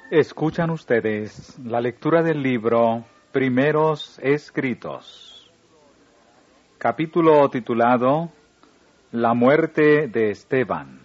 Escuchan ustedes la lectura del libro Primeros Escritos, capítulo titulado La muerte de Esteban.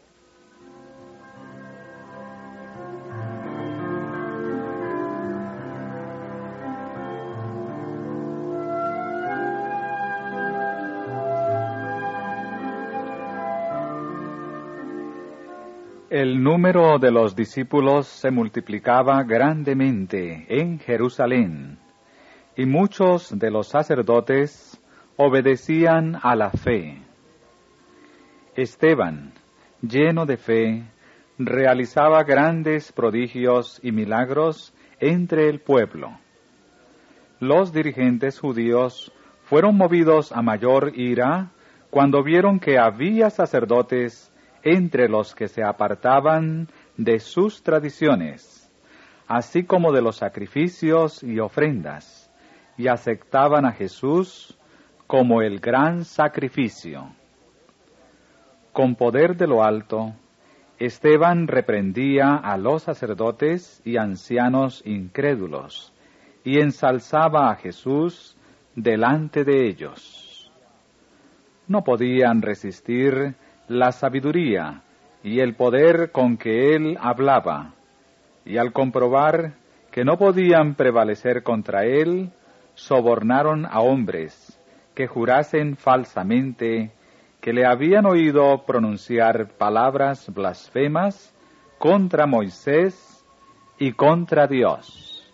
El número de los discípulos se multiplicaba grandemente en Jerusalén, y muchos de los sacerdotes obedecían a la fe. Esteban, lleno de fe, realizaba grandes prodigios y milagros entre el pueblo. Los dirigentes judíos fueron movidos a mayor ira cuando vieron que había sacerdotes entre los que se apartaban de sus tradiciones, así como de los sacrificios y ofrendas, y aceptaban a Jesús como el gran sacrificio. Con poder de lo alto, Esteban reprendía a los sacerdotes y ancianos incrédulos, y ensalzaba a Jesús delante de ellos. No podían resistir la sabiduría y el poder con que él hablaba, y al comprobar que no podían prevalecer contra él, sobornaron a hombres que jurasen falsamente que le habían oído pronunciar palabras blasfemas contra Moisés y contra Dios.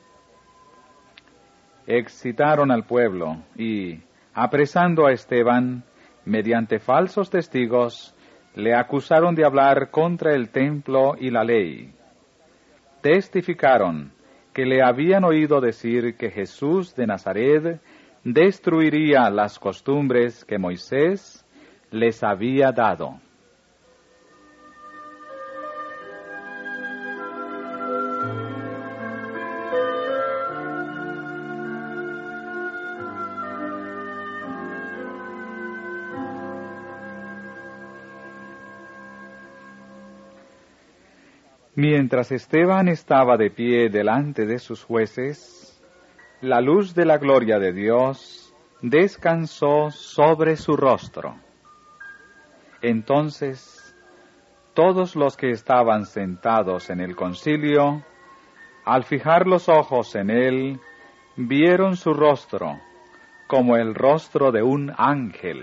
Excitaron al pueblo y, apresando a Esteban, mediante falsos testigos, le acusaron de hablar contra el templo y la ley. Testificaron que le habían oído decir que Jesús de Nazaret destruiría las costumbres que Moisés les había dado. Mientras Esteban estaba de pie delante de sus jueces, la luz de la gloria de Dios descansó sobre su rostro. Entonces, todos los que estaban sentados en el concilio, al fijar los ojos en él, vieron su rostro como el rostro de un ángel.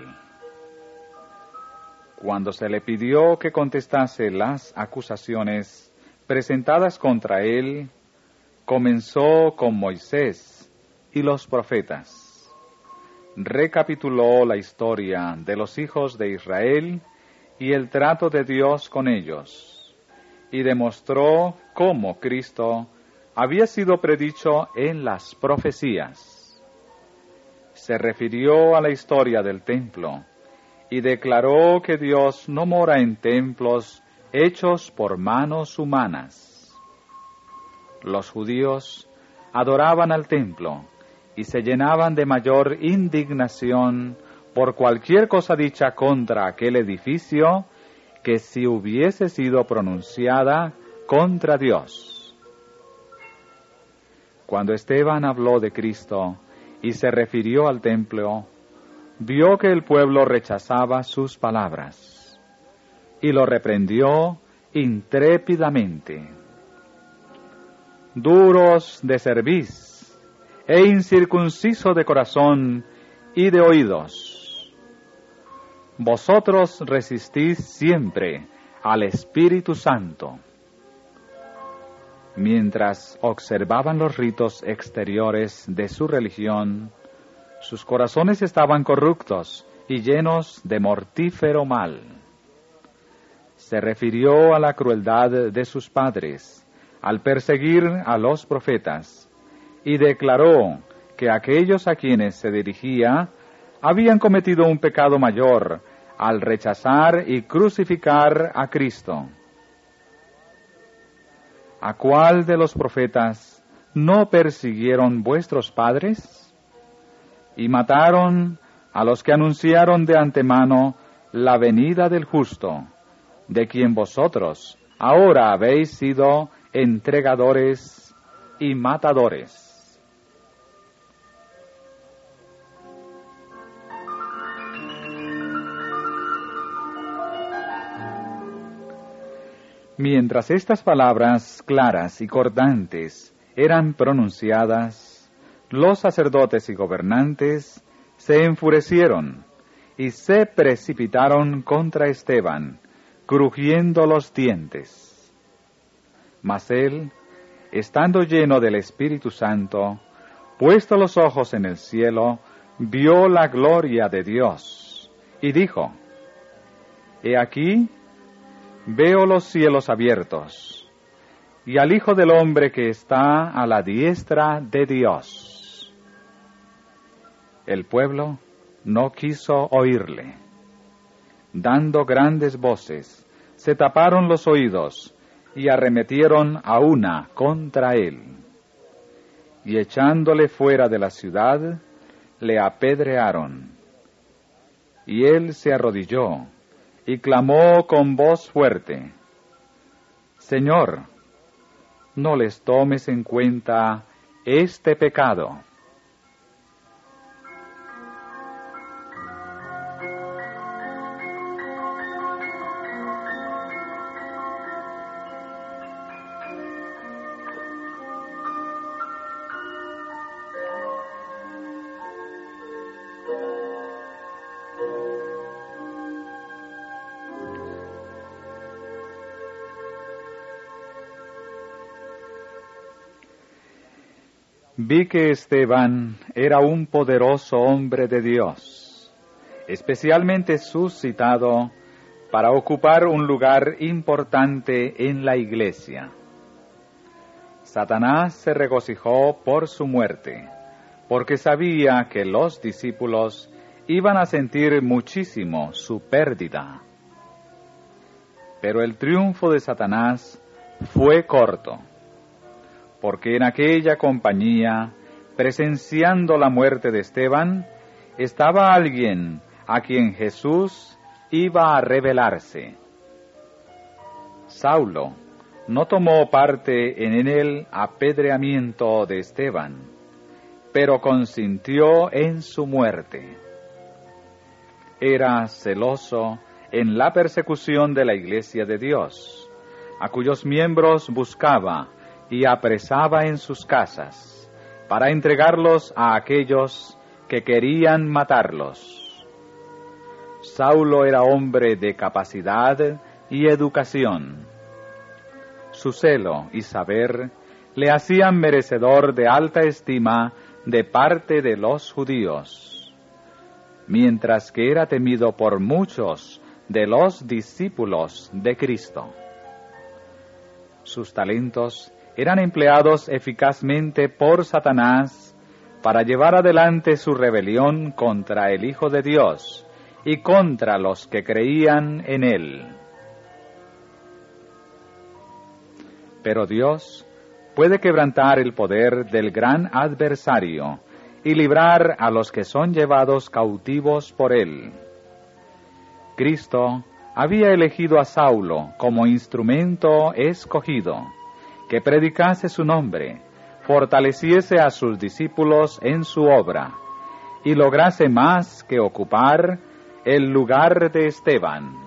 Cuando se le pidió que contestase las acusaciones presentadas contra él, comenzó con Moisés y los profetas. Recapituló la historia de los hijos de Israel y el trato de Dios con ellos, y demostró cómo Cristo había sido predicho en las profecías. Se refirió a la historia del templo y declaró que Dios no mora en templos hechos por manos humanas. Los judíos adoraban al templo y se llenaban de mayor indignación por cualquier cosa dicha contra aquel edificio que si hubiese sido pronunciada contra Dios. Cuando Esteban habló de Cristo y se refirió al templo, vio que el pueblo rechazaba sus palabras y lo reprendió intrépidamente. Duros de cerviz e incircunciso de corazón y de oídos, vosotros resistís siempre al Espíritu Santo. Mientras observaban los ritos exteriores de su religión, sus corazones estaban corruptos y llenos de mortífero mal. Se refirió a la crueldad de sus padres al perseguir a los profetas y declaró que aquellos a quienes se dirigía habían cometido un pecado mayor al rechazar y crucificar a Cristo. ¿A cuál de los profetas no persiguieron vuestros padres? Y mataron a los que anunciaron de antemano la venida del justo, de quien vosotros ahora habéis sido entregadores y matadores. Mientras estas palabras claras y cortantes eran pronunciadas, los sacerdotes y gobernantes se enfurecieron y se precipitaron contra Esteban, crujiendo los dientes. Mas él, estando lleno del Espíritu Santo, puesto los ojos en el cielo, vio la gloria de Dios, y dijo: He aquí, veo los cielos abiertos, y al Hijo del Hombre que está a la diestra de Dios. El pueblo no quiso oírle. Dando grandes voces, se taparon los oídos y arremetieron a una contra él. Y echándole fuera de la ciudad, le apedrearon. Y él se arrodilló y clamó con voz fuerte: Señor, no les tomes en cuenta este pecado. Vi que Esteban era un poderoso hombre de Dios, especialmente suscitado para ocupar un lugar importante en la iglesia. Satanás se regocijó por su muerte, porque sabía que los discípulos iban a sentir muchísimo su pérdida. Pero el triunfo de Satanás fue corto, porque en aquella compañía, presenciando la muerte de Esteban, estaba alguien a quien Jesús iba a revelarse. Saulo no tomó parte en el apedreamiento de Esteban, pero consintió en su muerte. Era celoso en la persecución de la Iglesia de Dios, a cuyos miembros buscaba y apresaba en sus casas, para entregarlos a aquellos que querían matarlos. Saulo era hombre de capacidad y educación. Su celo y saber le hacían merecedor de alta estima de parte de los judíos, mientras que era temido por muchos de los discípulos de Cristo. Sus talentos eran empleados eficazmente por Satanás para llevar adelante su rebelión contra el Hijo de Dios y contra los que creían en él. Pero Dios puede quebrantar el poder del gran adversario y librar a los que son llevados cautivos por él. Cristo había elegido a Saulo como instrumento escogido, que predicase su nombre, fortaleciese a sus discípulos en su obra, y lograse más que ocupar el lugar de Esteban.